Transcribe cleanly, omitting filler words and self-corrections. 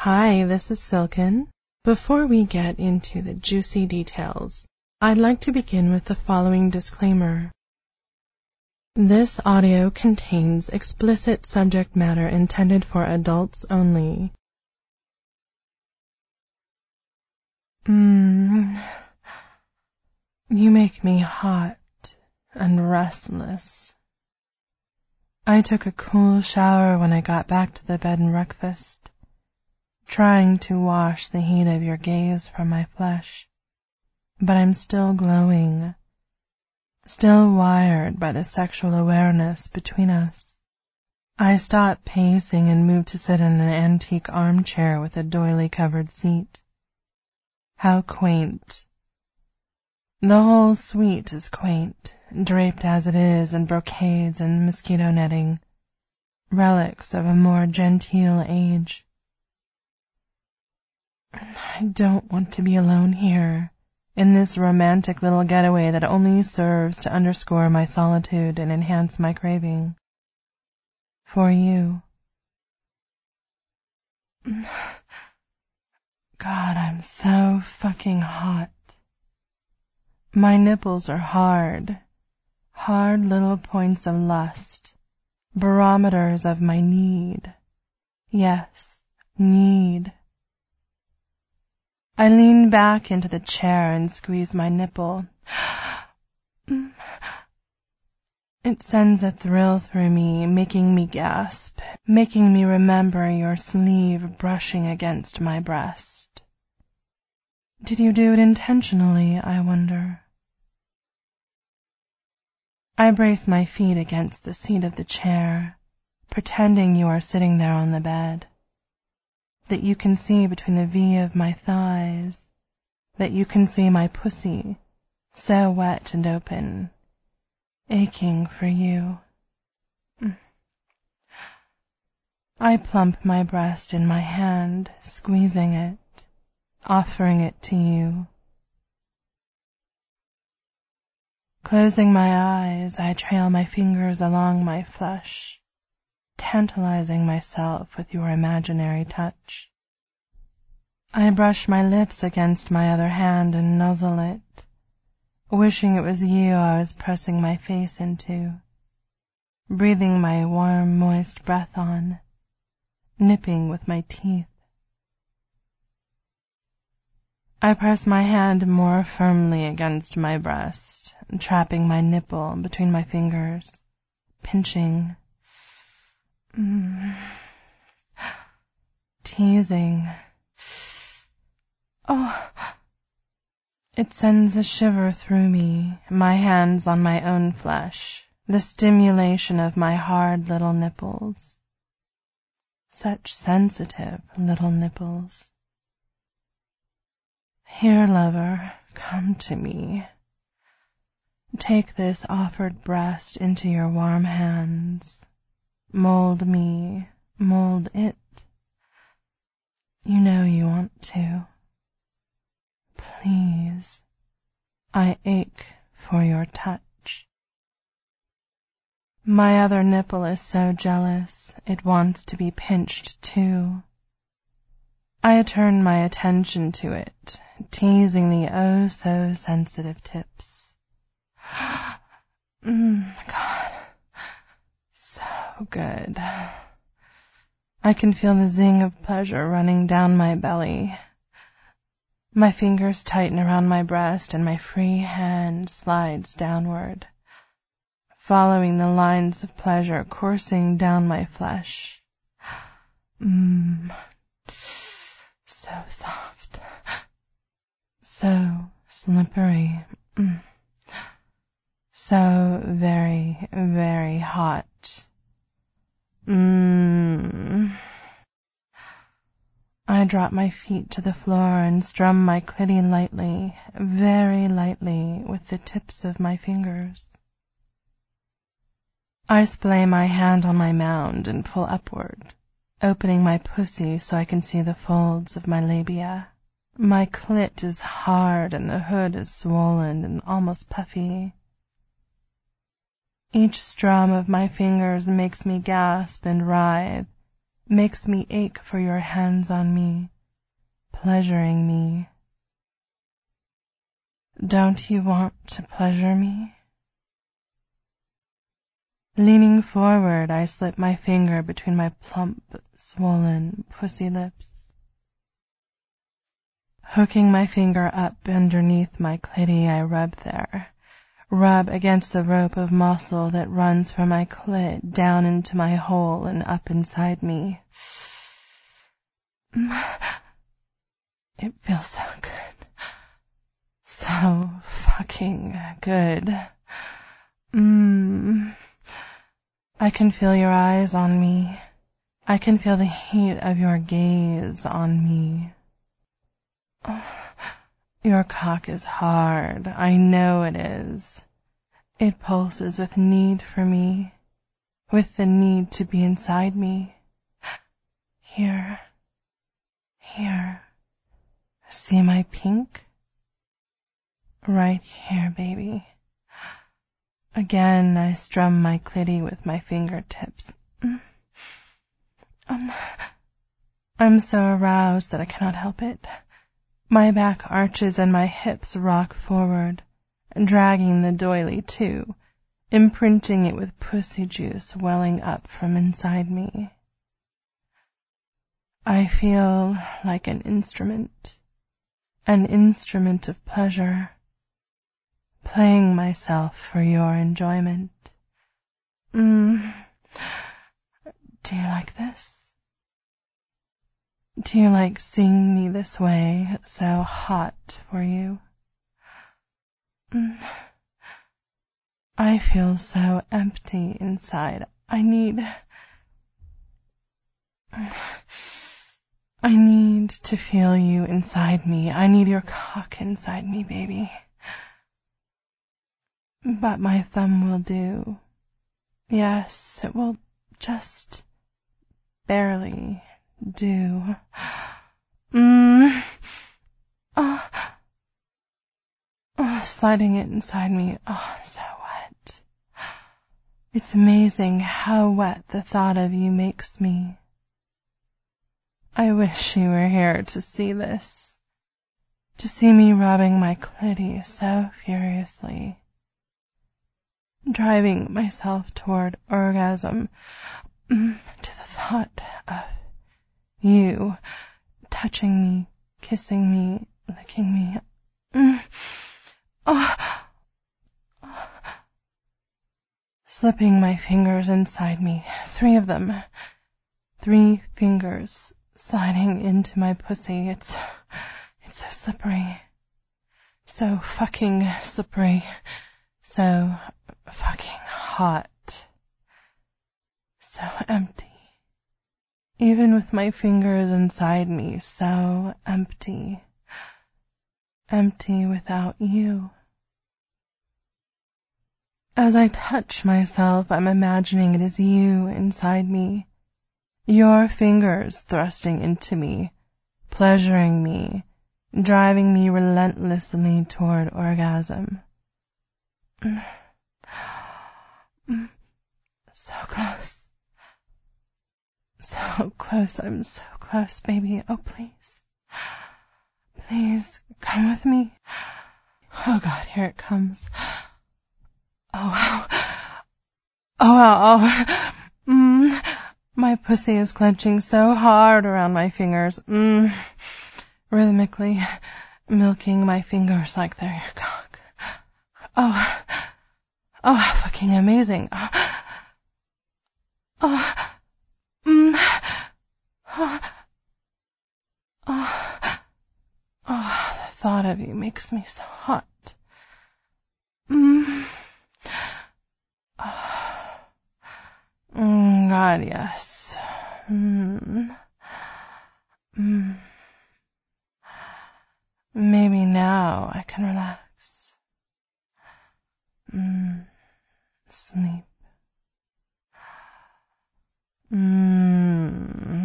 Hi, this is Silken. Before we get into the juicy details, I'd like to begin with the following disclaimer. This audio contains explicit subject matter intended for adults only. You make me hot and restless. I took a cool shower when I got back to the bed and breakfast, trying to wash the heat of your gaze from my flesh, but I'm still glowing, still wired by the sexual awareness between us. I stopped pacing and moved to sit in an antique armchair with a doily-covered seat. How quaint. The whole suite is quaint, draped as it is in brocades and mosquito netting, relics of a more genteel age. I don't want to be alone here, in this romantic little getaway that only serves to underscore my solitude and enhance my craving for you. God, I'm so fucking hot. My nipples are hard little points of lust, barometers of my need. Yes, need. I lean back into the chair and squeeze my nipple. It sends a thrill through me, making me gasp, making me remember your sleeve brushing against my breast. Did you do it intentionally, I wonder? I brace my feet against the seat of the chair, pretending you are sitting there on the bed, that you can see between the V of my thighs, that you can see my pussy, so wet and open, aching for you. I plump my breast in my hand, squeezing it, offering it to you. Closing my eyes, I trail my fingers along my flesh, tantalizing myself with your imaginary touch. I brush my lips against my other hand and nuzzle it, wishing it was you I was pressing my face into, breathing my warm, moist breath on, nipping with my teeth. I press my hand more firmly against my breast, trapping my nipple between my fingers, pinching, teasing. Oh, it sends a shiver through me, my hands on my own flesh, the stimulation of my hard little nipples. Such sensitive little nipples. Here, lover, come to me. Take this offered breast into your warm hands. Mold me, mold it. You know you want to. Please, I ache for your touch. My other nipple is so jealous, it wants to be pinched too. I turn my attention to it, teasing the oh-so-sensitive tips. God, so good. I can feel the zing of pleasure running down my belly. My fingers tighten around my breast and my free hand slides downward, following the lines of pleasure coursing down my flesh. So soft, so slippery, so very, very hot. I drop my feet to the floor and strum my clitty lightly, very lightly, with the tips of my fingers. I splay my hand on my mound and pull upward, opening my pussy so I can see the folds of my labia. My clit is hard and the hood is swollen and almost puffy. Each strum of my fingers makes me gasp and writhe, makes me ache for your hands on me, pleasuring me. Don't you want to pleasure me? Leaning forward, I slip my finger between my plump, swollen, pussy lips. Hooking my finger up underneath my clitty, I rub there. Rub against the rope of muscle that runs from my clit down into my hole and up inside me. It feels so good. So fucking good. I can feel your eyes on me. I can feel the heat of your gaze on me. Your cock is hard. I know it is. It pulses with need for me, with the need to be inside me. Here. See my pink? Right here, baby. Again, I strum my clitty with my fingertips. I'm so aroused that I cannot help it. My back arches and my hips rock forward, dragging the doily too, imprinting it with pussy juice welling up from inside me. I feel like an instrument of pleasure, playing myself for your enjoyment. Do you like this? Do you like seeing me this way, so hot for you? I feel so empty inside. I need to feel you inside me. I need your cock inside me, baby. But my thumb will do. Yes, it will just barely do. Sliding it inside me. I'm so wet. It's amazing how wet the thought of you makes me. I wish you were here to see this, to see me rubbing my clitty so furiously, driving myself toward orgasm, to the thought of you touching me, kissing me, licking me. Slipping my fingers inside me, 3 of them, 3 fingers sliding into my pussy. It's so slippery, so fucking slippery, so fucking hot, so empty. Even with my fingers inside me, so empty. Empty without you. As I touch myself, I'm imagining it is you inside me, your fingers thrusting into me, pleasuring me, driving me relentlessly toward orgasm. So close. So close, I'm so close, baby. Oh, please. Please, come with me. Oh, God, here it comes. Oh, wow. My pussy is clenching so hard around my fingers. Rhythmically milking my fingers like they're your cock. Oh, fucking amazing. The thought of you makes me so hot. God, yes. Maybe now I can relax. Sleep.